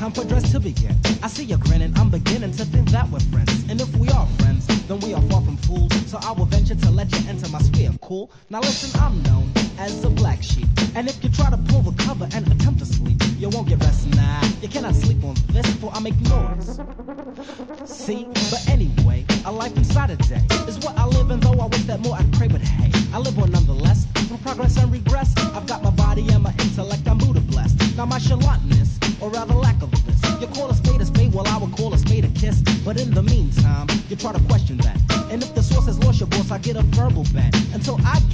time for dress to begin. I see you grinning, I'm beginning to think that we're friends. And if we are friends, then we are far from fools. So I will venture to let you enter my sphere, cool? Now listen, I'm known as the black sheep. And if you try to pull the cover and attempt to sleep, you won't get rest, nah. You cannot sleep on this, for I make noise. See, but anyway, a life inside a day is what I live in, though I wish that more I'd pray, but hey, I live on nonetheless, through progress and regress. I've got my body and my intellect, I'm Buddha blessed. Now my chalantness, or rather lack of this, you call a spade, well I would call a spade a kiss. But in the meantime, you try to question that, and if the source has lost your boss, I get a verbal ban, until I get